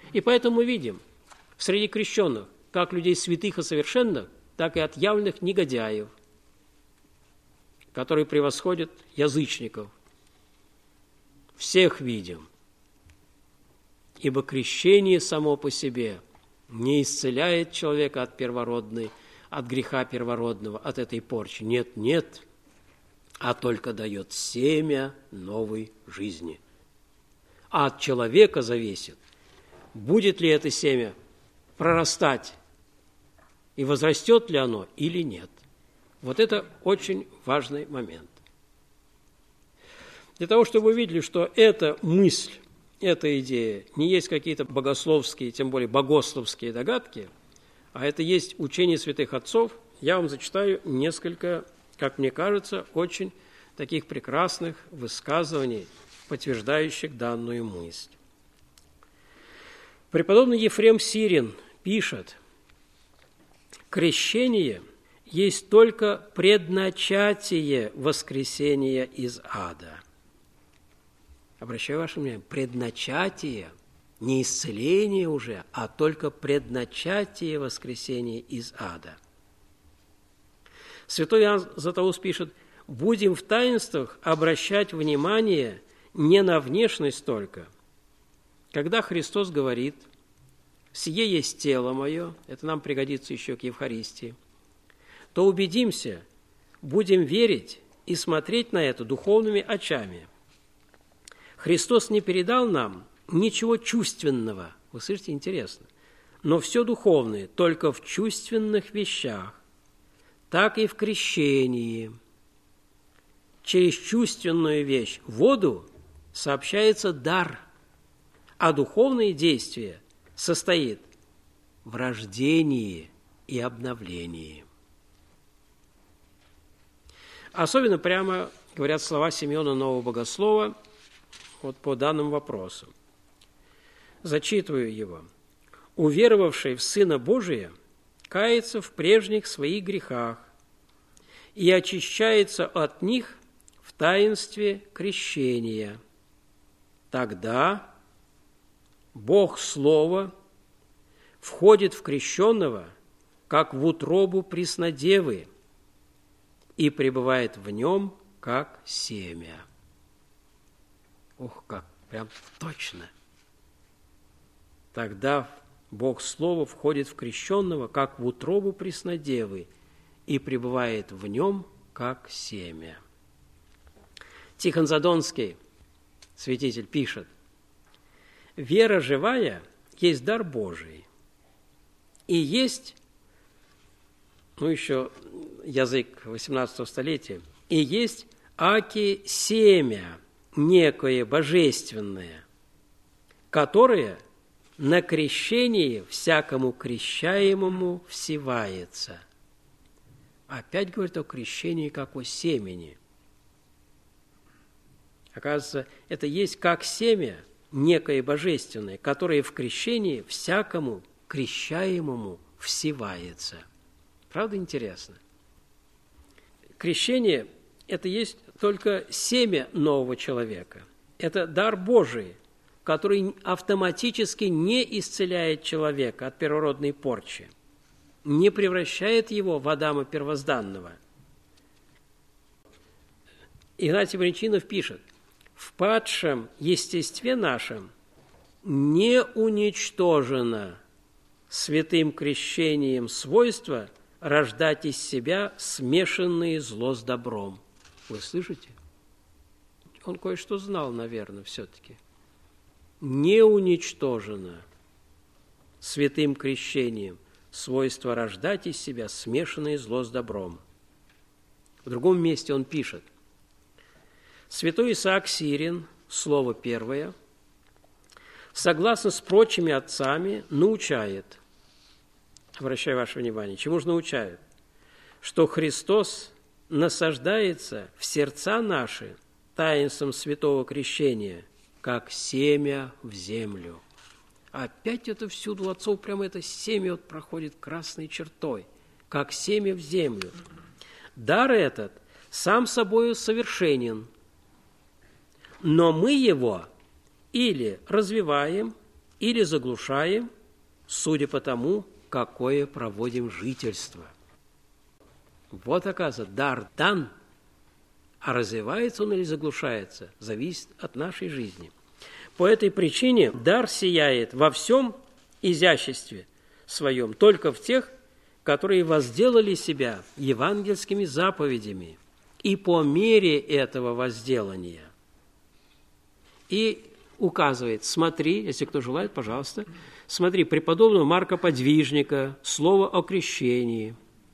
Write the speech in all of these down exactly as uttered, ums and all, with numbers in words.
И поэтому мы видим среди крещенных как людей святых и совершенных, так и отъявленных негодяев, которые превосходят язычников. Всех видим, ибо крещение само по себе не исцеляет человека от первородной, от греха первородного, от этой порчи. Нет, нет, а только дает семя новой жизни. А от человека зависит, будет ли это семя прорастать и возрастет ли оно или нет. Вот это очень важный момент. Для того, чтобы вы видели, что эта мысль, эта идея не есть какие-то богословские, тем более богословские догадки, а это есть учение святых отцов, я вам зачитаю несколько, как мне кажется, очень таких прекрасных высказываний, подтверждающих данную мысль. Преподобный Ефрем Сирин пишет: «Крещение есть только предначатие воскресения из ада». Обращаю ваше внимание, предначатие, не исцеление уже, а только предначатие воскресения из ада. Святой Иоанн Златоуст пишет: «Будем в таинствах обращать внимание не на внешность только». Когда Христос говорит: «Сие есть тело мое», это нам пригодится еще к Евхаристии, то убедимся, будем верить и смотреть на это духовными очами. Христос не передал нам ничего чувственного, вы слышите, интересно, но все духовное только в чувственных вещах, так и в крещении. Через чувственную вещь, воду, сообщается дар, а духовное действие состоит в рождении и обновлении. Особенно прямо говорят слова Симеона Нового Богослова вот по данному вопросу. Зачитываю его. «Уверовавший в Сына Божия кается в прежних своих грехах и очищается от них в таинстве крещения. Тогда Бог Слово входит в крещенного, как в утробу преснодевы, и пребывает в нем, как семя». Ух, как прям точно. Тогда Бог Слово входит в крещенного, как в утробу преснодевы, и пребывает в нем, как семя. Тихон Задонский, святитель, пишет: «Вера живая есть дар Божий, и есть, ну еще язык восемнадцатого столетия, и есть аки семя, некое божественное, которое на крещении всякому крещаемому всевается». Опять говорит о крещении как о семени. Оказывается, это есть как семя, некое божественное, которое в крещении всякому крещаемому всевается. Правда интересно? Крещение – это есть только семя нового человека. Это дар Божий, который автоматически не исцеляет человека от первородной порчи, не превращает его в Адама первозданного. Игнатий Брянчинов пишет: «В падшем естестве нашем не уничтожено святым крещением свойство рождать из себя смешанные зло с добром». Вы слышите? Он кое-что знал, наверное, все-таки. Не уничтожено святым крещением свойство рождать из себя смешанное зло с добром. В другом месте он пишет: «Святой Исаак Сирин, слово первое, согласно с прочими отцами, научает», обращаю ваше внимание, чему же научает? «Что Христос насаждается в сердца наши таинством святого крещения, как семя в землю». Опять это всюду у отцов прямо это семя вот проходит красной чертой, как семя в землю. Дар этот сам собою совершенен, но мы его или развиваем, или заглушаем, судя по тому, какое проводим жительство. Вот, оказывается, дар дан, а развивается он или заглушается, зависит от нашей жизни. По этой причине дар сияет во всем изяществе своем, только в тех, которые возделали себя евангельскими заповедями и по мере этого возделания. И указывает, смотри, если кто желает, пожалуйста, смотри, преподобного Марка Подвижника, слово о крещении,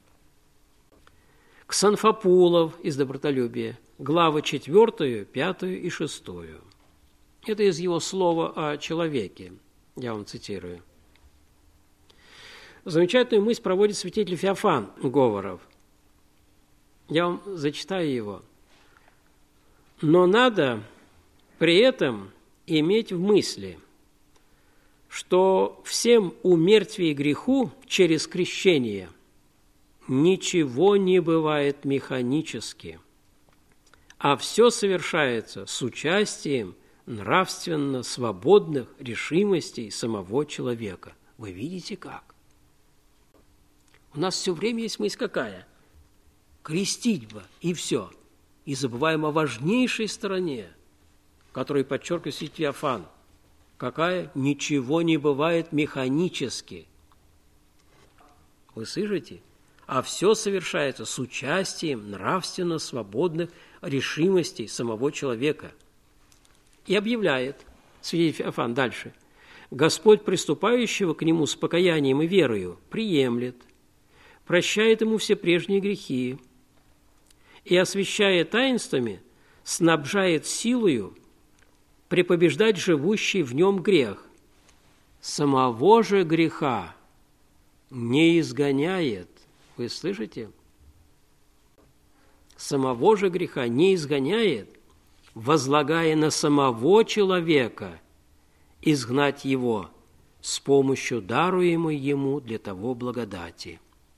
Ксанфопулов из добротолюбия, главы четвертую, пятую и шестую. Это из его слова о человеке, я вам цитирую. Замечательную мысль проводит святитель Феофан Говоров. Я вам зачитаю его. Но надо при этом иметь в мысли, что всем умертвие греху через крещение ничего не бывает механически, а все совершается с участием нравственно свободных решимостей самого человека. Вы видите как? У нас все время есть мысль какая? Крестить бы, и все. И забываем о важнейшей стороне, которую подчеркивает святитель Феофан. Какая? Ничего не бывает механически. Вы слышите? А все совершается с участием нравственно свободных решимостей самого человека. И объявляет святитель Феофан дальше. Господь приступающего к нему с покаянием и верою приемлет, прощает ему все прежние грехи и, освящая таинствами, снабжает силою препобеждать живущий в нем грех. Самого же греха не изгоняет. Вы слышите? Самого же греха не изгоняет, возлагая на самого человека изгнать его с помощью даруемой ему для того благодати.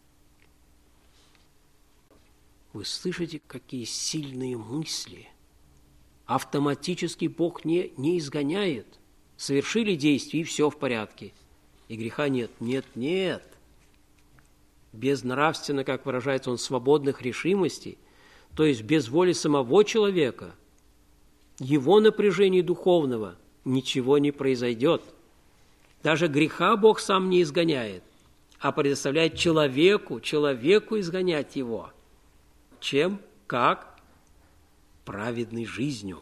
Вы слышите, какие сильные мысли? Автоматически Бог не, не изгоняет. Совершили действие, и все в порядке. И греха нет. Нет, нет. Безнравственно, как выражается он, свободных решимостей, то есть без воли самого человека, его напряжения духовного, ничего не произойдет. Даже греха Бог сам не изгоняет, а предоставляет человеку, человеку изгонять его. Чем? Как? Праведной жизнью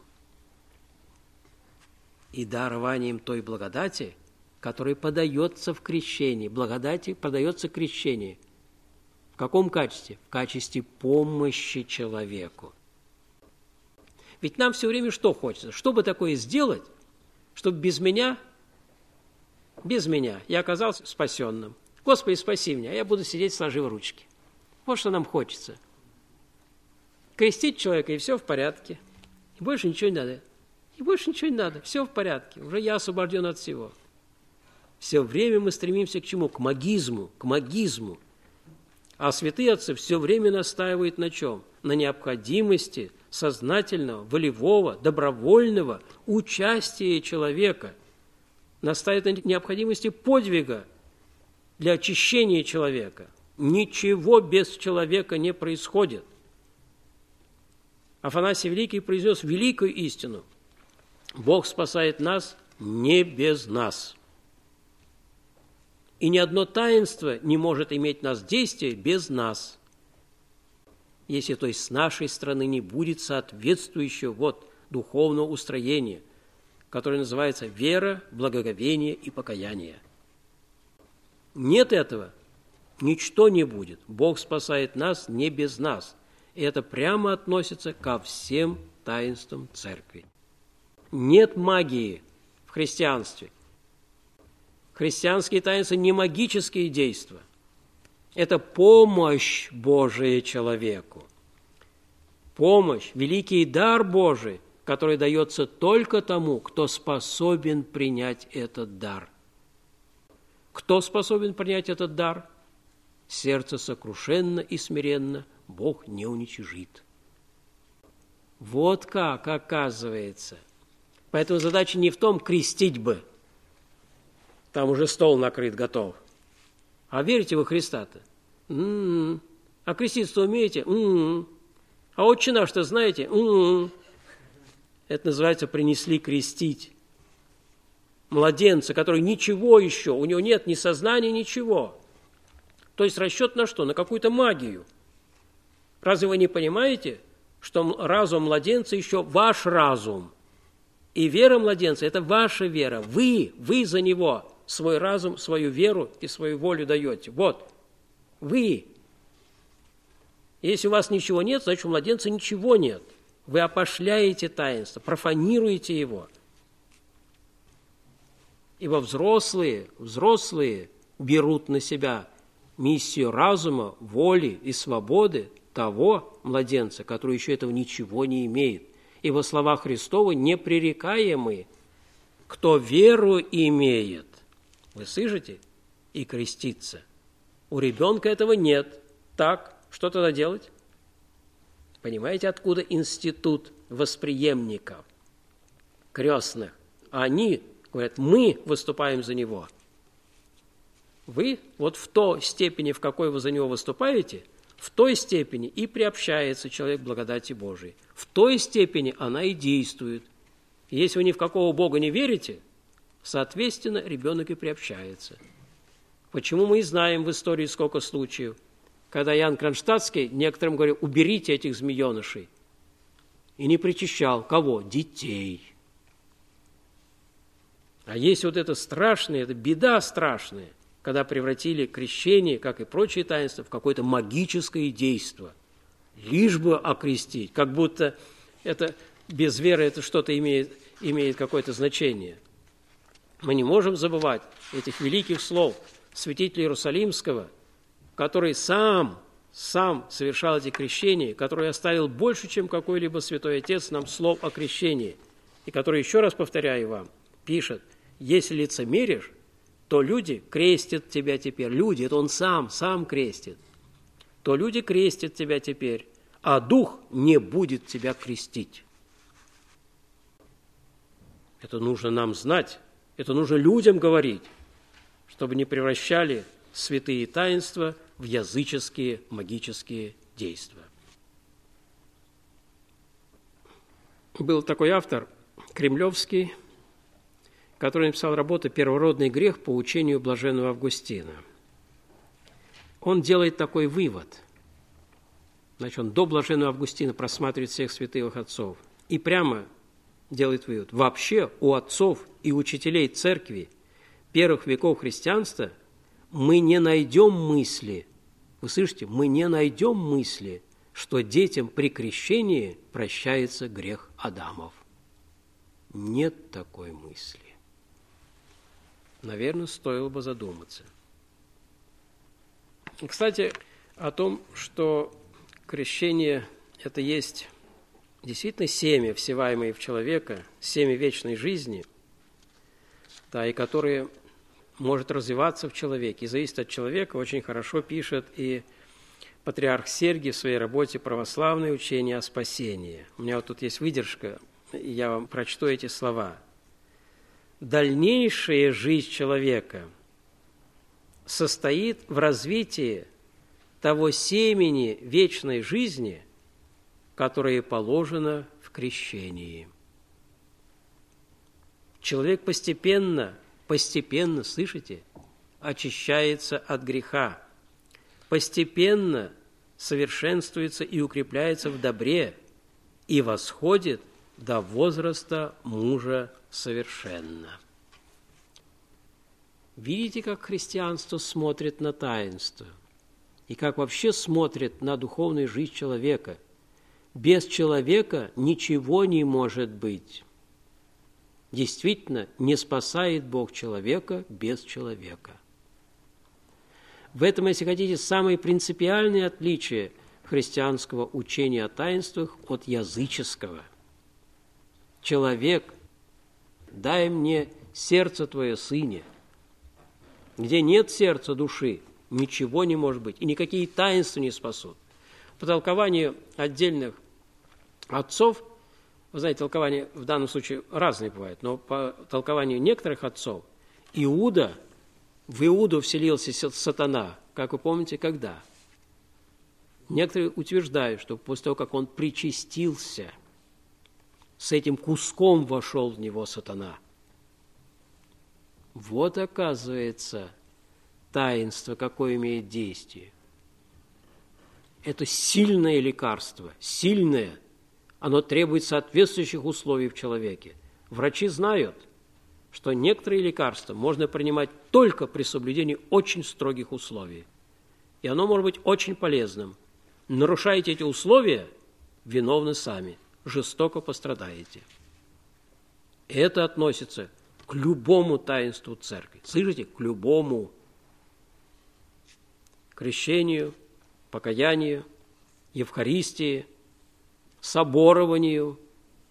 и дарованием той благодати, которая подается в крещении. Благодати подается крещение. В каком качестве? В качестве помощи человеку. Ведь нам все время что хочется? Что бы такое сделать, чтобы без меня, без меня я оказался спасенным? Господи, спаси меня, я буду сидеть, сложив ручки. Вот что нам хочется. Крестить человека, и все в порядке. И больше ничего не надо. И больше ничего не надо. Все в порядке. Уже я освобожден от всего. Все время мы стремимся к чему? К магизму. К магизму. А святые отцы все время настаивают на чем? На необходимости сознательного, волевого, добровольного участия человека. Настаивают на необходимости подвига для очищения человека. Ничего без человека не происходит. Афанасий Великий произнес великую истину. Бог спасает нас не без нас. И ни одно таинство не может иметь нас действие без нас, если то есть с нашей стороны не будет соответствующего вот духовного устроения, которое называется вера, благоговение и покаяние. Нет этого, ничто не будет. Бог спасает нас не без нас. И это прямо относится ко всем таинствам церкви. Нет магии в христианстве. Христианские таинства не магические действия. Это помощь Божия человеку. Помощь, великий дар Божий, который дается только тому, кто способен принять этот дар. Кто способен принять этот дар? Сердце сокрушенно и смиренно Бог не уничижит. Вот как оказывается. Поэтому задача не в том, крестить бы. там уже стол накрыт, готов. А верите вы в Христа-то? М-м-м. А креститься умеете? М-м-м. А отче наш-то знаете? М-м-м. Это называется «принесли крестить». Младенца, который ничего еще, у него нет ни сознания, ничего. То есть расчет на что? На какую-то магию. Разве вы не понимаете, что разум младенца еще ваш разум? И вера младенца – это ваша вера. Вы, вы за него свой разум, свою веру и свою волю даете. Вот, вы. Если у вас ничего нет, значит, у младенца ничего нет. Вы опошляете таинство, профанируете его. Ибо взрослые, взрослые берут на себя миссию разума, воли и свободы того младенца, который еще этого ничего не имеет. Ибо слова Христовы непререкаемы. Кто веру имеет, вы слышите, и крестится. У ребенка этого нет. Так, что тогда делать? Понимаете, откуда институт восприемников, крестных? Они говорят, мы выступаем за него. Вы вот в той степени, в какой вы за него выступаете, в той степени и приобщается человек к благодати Божией. В той степени она и действует. Если вы ни в какого Бога не верите, соответственно, ребенок и приобщается. Почему мы и знаем в истории сколько случаев, когда Иоанн Кронштадтский некоторым говорил, уберите этих змеенышей. И не причащал. Кого? Детей. А есть вот это страшное, это беда страшная, когда превратили крещение, как и прочие таинства, в какое-то магическое действо. Лишь бы окрестить, как будто это без веры это что-то имеет, имеет какое-то значение. Мы не можем забывать этих великих слов святителя Иерусалимского, который сам, сам совершал эти крещения, который оставил больше, чем какой-либо святой отец нам слов о крещении, и который, еще раз повторяю вам, пишет, если лицемеришь, то люди крестят тебя теперь. Люди, это он сам, сам крестит. То люди крестят тебя теперь, а Дух не будет тебя крестить. Это нужно нам знать, это нужно людям говорить, чтобы не превращали святые таинства в языческие магические действия. Был такой автор, Кремлевский, который написал работу «Первородный грех по учению блаженного Августина». Он делает такой вывод. Значит, он до блаженного Августина просматривает всех святых отцов и прямо делает вывод. Вообще у отцов и учителей церкви первых веков христианства мы не найдем мысли, вы слышите, мы не найдем мысли, что детям при крещении прощается грех Адамов. Нет такой мысли. Наверное, стоило бы задуматься. Кстати, о том, что крещение – это есть действительно семя, всеваемое в человека, семя вечной жизни, да, и которое может развиваться в человеке и зависит от человека, очень хорошо пишет и патриарх Сергий в своей работе «Православное учение о спасении». У меня вот тут есть выдержка, я вам прочту эти слова. Дальнейшая жизнь человека состоит в развитии того семени вечной жизни, которое положено в крещении. Человек постепенно, постепенно, слышите, очищается от греха, постепенно совершенствуется и укрепляется в добре и восходит до возраста мужа совершенно. Видите, как христианство смотрит на таинство и как вообще смотрит на духовную жизнь человека. Без человека ничего не может быть. Действительно, не спасает Бог человека без человека. В этом, если хотите, самое принципиальное отличие христианского учения о таинствах от языческого. Человек, дай мне сердце твое, сыне. Где нет сердца души, ничего не может быть, и никакие таинства не спасут. По толкованию отдельных отцов, вы знаете, толкования в данном случае разные бывают, но по толкованию некоторых отцов, Иуда, в Иуду вселился сатана, как вы помните, когда? Некоторые утверждают, что после того, как он причастился, с этим куском вошел в него сатана. Вот, оказывается, таинство, какое имеет действие. Это сильное лекарство, сильное. Оно требует соответствующих условий в человеке. Врачи знают, что некоторые лекарства можно принимать только при соблюдении очень строгих условий. И оно может быть очень полезным. Нарушаете эти условия, виновны сами, жестоко пострадаете. Это относится к любому таинству церкви. Слышите? К любому. Крещению, покаянию, Евхаристии, соборованию,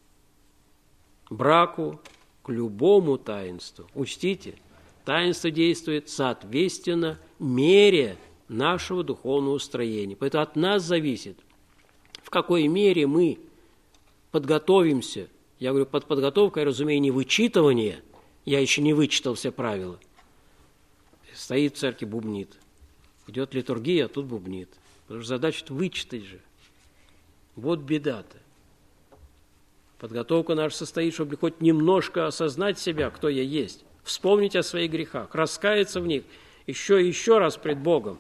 браку, к любому таинству. Учтите, таинство действует соответственно мере нашего духовного устроения. Поэтому от нас зависит, в какой мере мы подготовимся. Я говорю, под подготовкой, я разумею, не вычитывание. Я еще не вычитал все правила. Стоит в церкви, бубнит. Идет литургия, а тут бубнит. Потому что задача вычитать же. Вот беда-то. Подготовка наша состоит, чтобы хоть немножко осознать себя, кто я есть, вспомнить о своих грехах, раскаяться в них еще и еще раз пред Богом.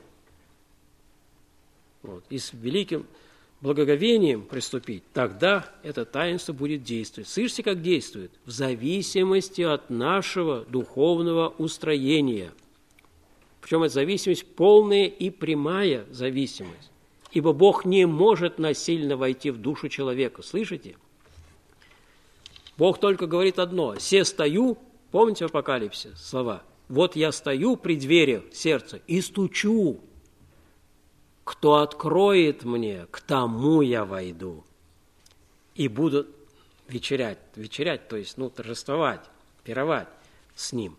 Вот. И с великим благоговением приступить. Тогда это таинство будет действовать. Слышите, как действует? В зависимости от нашего духовного устроения. Причем эта зависимость полная и прямая зависимость. Ибо Бог не может насильно войти в душу человека. Слышите? Бог только говорит одно. «Се стою», помните в Апокалипсисе слова? «Вот я стою при дверях сердца и стучу. Кто откроет мне, к тому я войду. И буду вечерять». Вечерять, то есть, ну, торжествовать, пировать с ним.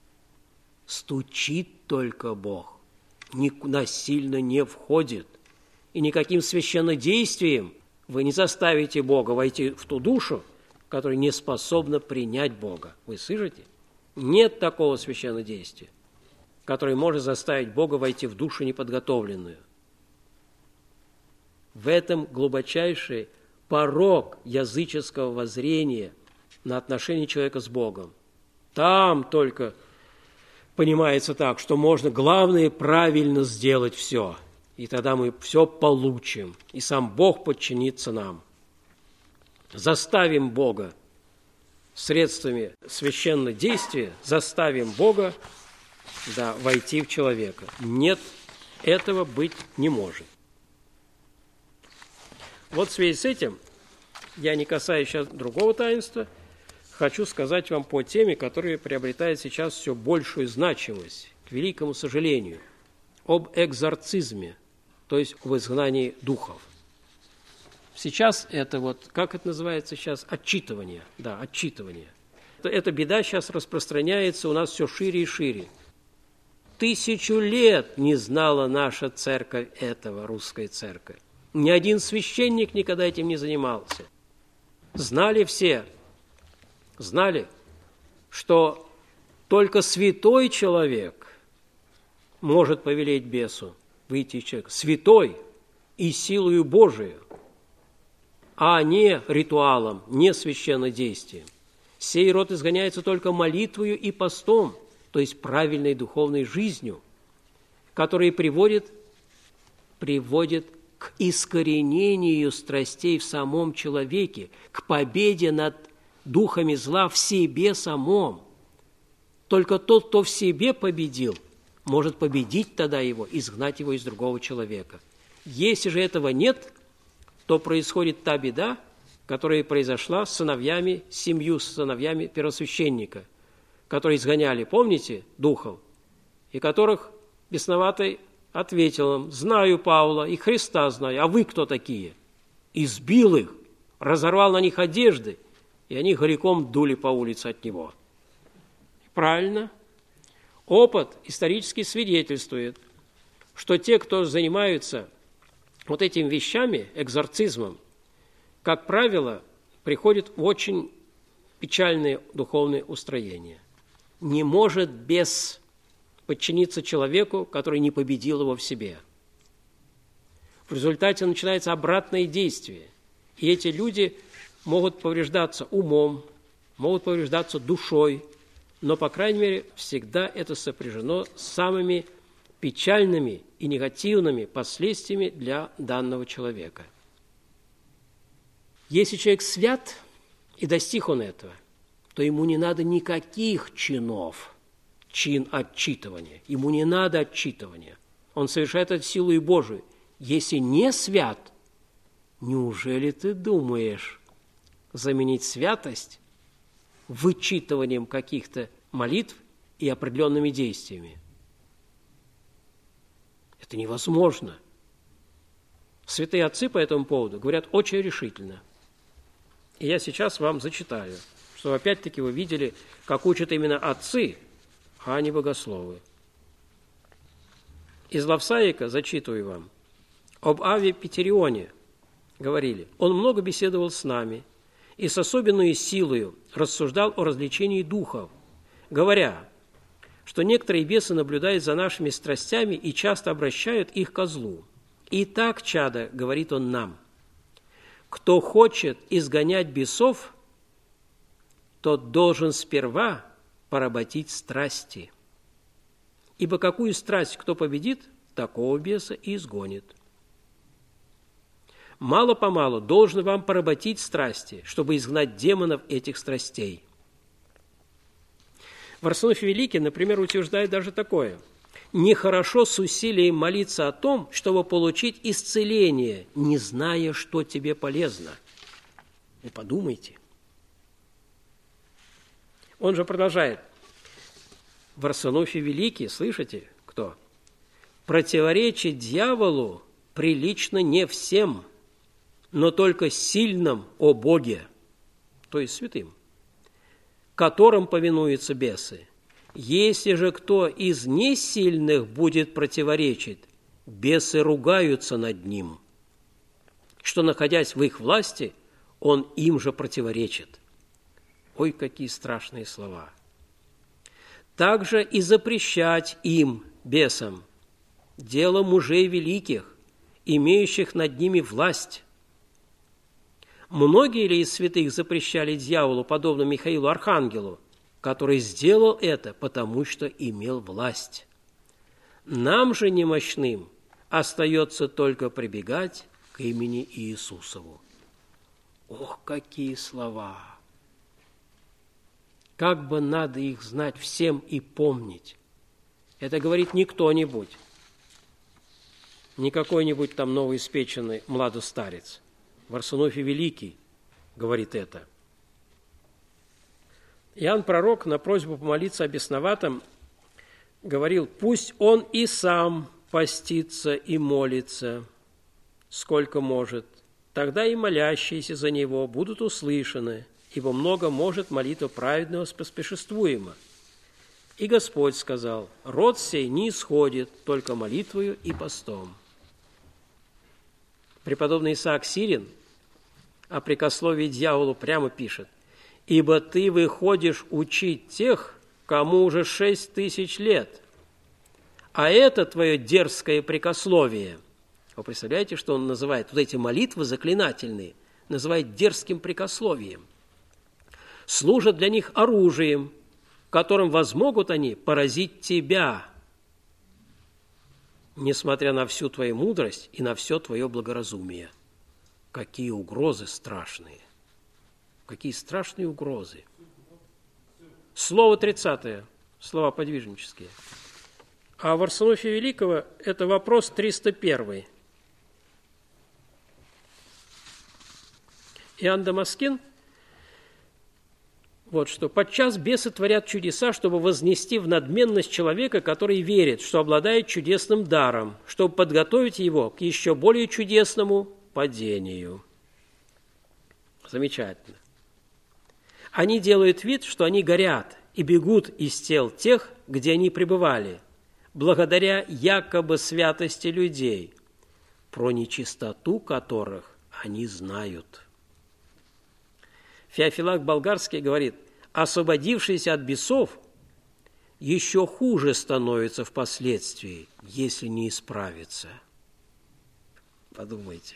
Стучит только Бог. Насильно не входит. И никаким священнодействием вы не заставите Бога войти в ту душу, которая не способна принять Бога. Вы слышите? Нет такого священнодействия, которое может заставить Бога войти в душу неподготовленную. В этом глубочайший порок языческого воззрения на отношение человека с Богом. Там только понимается так, что можно, главное, правильно сделать все. И тогда мы все получим, и сам Бог подчинится нам. Заставим Бога средствами священного действия, заставим Бога, да, войти в человека. Нет, этого быть не может. Вот в связи с этим, я не касаюсь сейчас другого таинства, хочу сказать вам по теме, которая приобретает сейчас все большую значимость, к великому сожалению, об экзорцизме, то есть об изгнании духов. Сейчас это вот, как это называется сейчас, отчитывание, да, отчитывание. Эта беда сейчас распространяется у нас все шире и шире. Тысячу лет не знала наша церковь этого, русская церковь. Ни один священник никогда этим не занимался. Знали все, знали, что только святой человек может повелеть бесу выйти из человека. Святой и силою Божию, а не ритуалом, не священнодействием. Сей род изгоняется только молитвою и постом, то есть правильной духовной жизнью, которая приводит, приводит к искоренению страстей в самом человеке, к победе над духами зла в себе самом. Только тот, кто в себе победил, может победить тогда его, изгнать его из другого человека. Если же этого нет, то происходит та беда, которая произошла с сыновьями, с семью с сыновьями первосвященника, которые изгоняли, помните, духов, и которых бесноватый ответил им: знаю Павла и Христа знаю, а вы кто такие? Избил их, разорвал на них одежды, и они горяком дули по улице от него. Правильно. Опыт исторически свидетельствует, что те, кто занимаются вот этими вещами, экзорцизмом, как правило, приходят в очень печальные духовные устроения. не может бес подчиниться человеку, который не победил его в себе. В результате начинается обратное действие. И эти люди могут повреждаться умом, могут повреждаться душой, но, по крайней мере, всегда это сопряжено с самыми печальными и негативными последствиями для данного человека. Если человек свят, и достиг он этого, то ему не надо никаких чинов, чин отчитывания. Ему не надо отчитывания. Он совершает это силой Божией. Если не свят, неужели ты думаешь заменить святость вычитыванием каких-то молитв и определенными действиями? Это невозможно. Святые отцы по этому поводу говорят очень решительно. И я сейчас вам зачитаю, чтобы опять-таки вы видели, как учат именно отцы, а не богословы. Из Лавсаика зачитываю вам. Об Аве Петерионе говорили: он много беседовал с нами и с особенной силою рассуждал о развлечении духов, говоря, что некоторые бесы наблюдают за нашими страстями и часто обращают их ко злу. И так, чадо, говорит он нам, кто хочет изгонять бесов, тот должен сперва поработить страсти. Ибо какую страсть кто победит, такого беса и изгонит. Мало-помалу должен вам поработить страсти, чтобы изгнать демонов этих страстей. Варсонофий Великий, например, утверждает даже такое: нехорошо с усилием молиться о том, чтобы получить исцеление, не зная, что тебе полезно. Вы подумайте. Он же продолжает. Варсонофий Великий, слышите, кто? Противоречить дьяволу прилично не всем, но только сильным о Боге, то есть святым, которым повинуются бесы. Если же кто из несильных будет противоречить, бесы ругаются над ним, что, находясь в их власти, он им же противоречит. Ой, какие страшные слова! Также и запрещать им, бесам, дело мужей великих, имеющих над ними власть. Многие ли из святых запрещали дьяволу, подобно Михаилу Архангелу, который сделал это, потому что имел власть? Нам же, немощным, остается только прибегать к имени Иисусову. Ох, какие слова! Как бы надо их знать всем и помнить. Это говорит не кто-нибудь, не какой-нибудь там новоиспеченный младостарец. Варсонофий Великий говорит это. Иоанн Пророк на просьбу помолиться о бесноватом говорил: пусть он и сам постится и молится, сколько может, тогда и молящиеся за него будут услышаны, ибо много может молитва праведного споспешествуема. И Господь сказал: род сей не исходит только молитвою и постом. Преподобный Исаак Сирин о прикословии дьяволу прямо пишет: «Ибо ты выходишь учить тех, кому уже шесть тысяч лет, а это твое дерзкое прикословие». Вы представляете, что он называет вот эти молитвы заклинательные, называет дерзким прикословием. Служат для них оружием, которым возмогут они поразить тебя, несмотря на всю твою мудрость и на все твое благоразумие. Какие угрозы страшные! Какие страшные угрозы! Слово тридцатое, слова подвижнические. А в Варсонофия Великого это вопрос триста первый. Иоанн Дамаскин, вот что: подчас бесы творят чудеса, чтобы вознести в надменность человека, который верит, что обладает чудесным даром, чтобы подготовить его к еще более чудесному падению. Замечательно. Они делают вид, что они горят, и бегут из тел тех, где они пребывали, благодаря якобы святости людей, про нечистоту которых они знают. Феофилак Болгарский говорит: освободившиеся от бесов еще хуже становится впоследствии, если не исправится. Подумайте.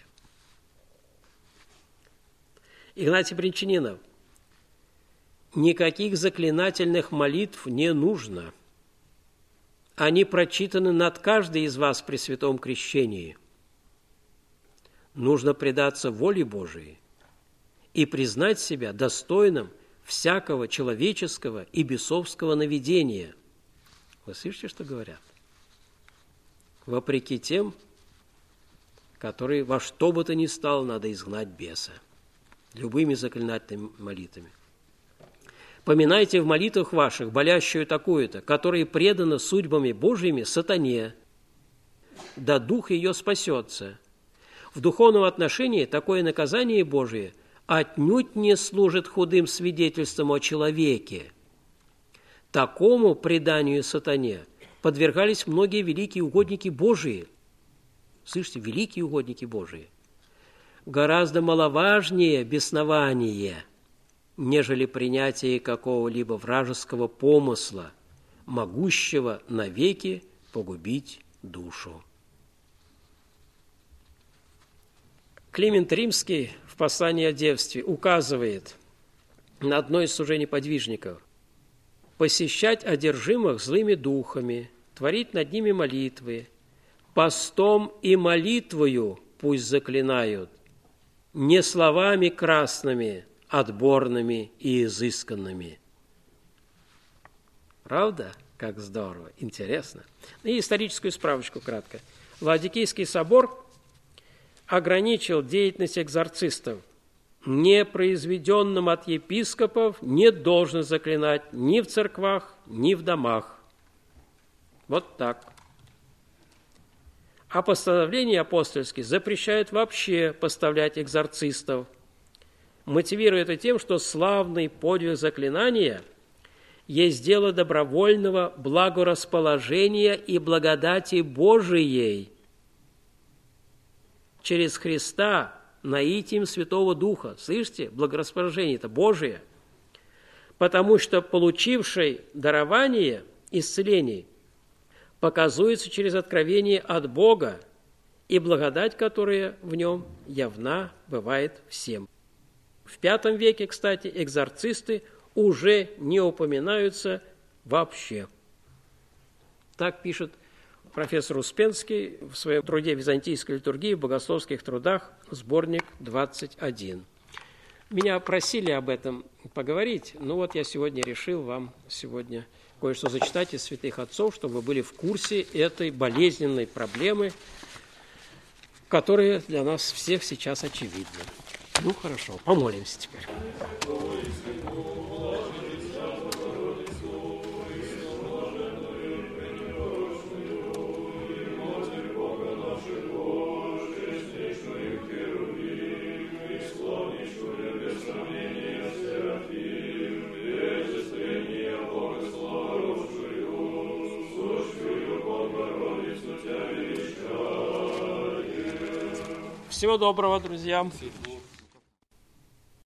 Игнатий Бринчанинов. Никаких заклинательных молитв не нужно. Они прочитаны над каждой из вас при святом крещении. Нужно предаться воле Божией и признать себя достойным всякого человеческого и бесовского наведения. Вы слышите, что говорят? Вопреки тем, которые во что бы то ни стало надо изгнать беса. Любыми заклинательными молитвами. Поминайте в молитвах ваших болящую такую-то, которая предана судьбами Божьими сатане, да дух ее спасется. В духовном отношении такое наказание Божие отнюдь не служит худым свидетельством о человеке. Такому преданию сатане подвергались многие великие угодники Божии. Слышите, великие угодники Божии. Гораздо маловажнее беснование, нежели принятие какого-либо вражеского помысла, могущего навеки погубить душу. Климент Римский в послании о девстве указывает на одно из служений подвижников: посещать одержимых злыми духами, творить над ними молитвы, постом и молитвою пусть заклинают, не словами красными, отборными и изысканными. Правда? Как здорово, интересно. И историческую справочку кратко. Ладикийский собор ограничил деятельность экзорцистов. Не произведенным от епископов не должно заклинать ни в церквах, ни в домах. Вот так. А постановления апостольские запрещают вообще поставлять экзорцистов, мотивируя это тем, что славный подвиг заклинания есть дело добровольного благорасположения и благодати Божией через Христа наитием Святого Духа. Слышите? Благорасположение – это Божие. Потому что получивший дарование исцелений показуется через откровение от Бога, и благодать, которая в нем явна, бывает всем. В пятом веке, кстати, экзорцисты уже не упоминаются вообще. Так пишет профессор Успенский в своем труде «Византийская литургия» в богословских трудах, сборник двадцать один. Меня просили об этом поговорить, но вот я сегодня решил вам сегодня кое-что зачитать из святых отцов, чтобы вы были в курсе этой болезненной проблемы, которая для нас всех сейчас очевидна. Ну, хорошо, помолимся теперь. Всего доброго, друзья.